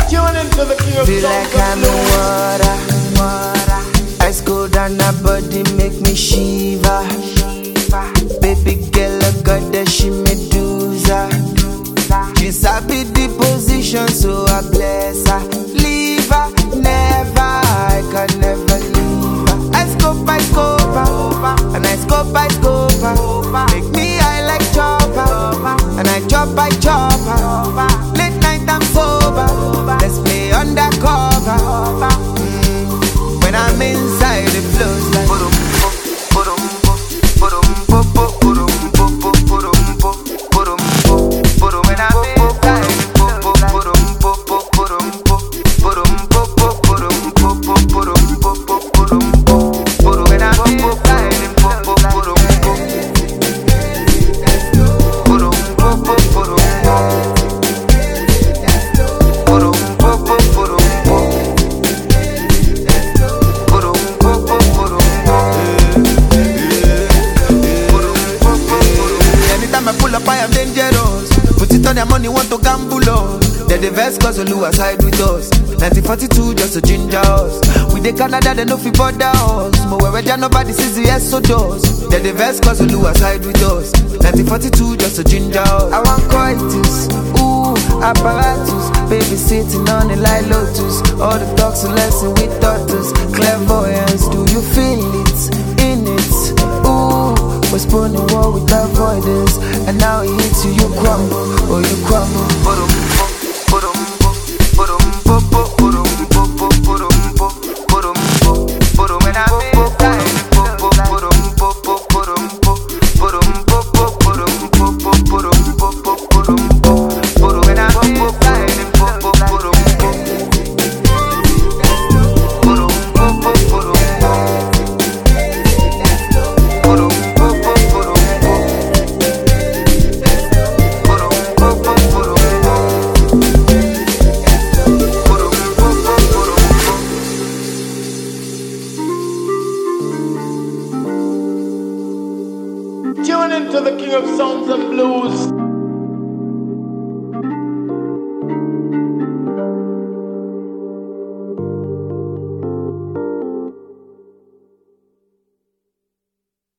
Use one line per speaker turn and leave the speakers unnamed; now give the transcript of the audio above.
Tune into the king of
Feel
songs
like
and
I'm in
blues.
water. Ice cold and her body make me shiver. Baby girl, I got that she Medusa. She sabi the position, so I bless her. Leave her, never, I can never leave her. I scope, and I scope, make me high like chopper, and I chop, late night I'm sober, let's play undercover. When I'm inside, it flows like I am dangerous. Put it on their money, want to gamble on. They're the best cause Oluwa side with us. 1942 just to ginger us. We the Canada, they no fi bother us. Mo wewe ja nobody sees the exodus. They're the best cause Oluwa side with us. 1942 just to ginger us. I want coitus, ooh, apparatus. Baby sitting on the light lotus. All the talks a lesson with daughters. Clairvoyance, do you feel it? In it, ooh. Was born in war with avoidance, and now it hits you, you crumble, oh you crumble.
Tune into the king of songs and blues.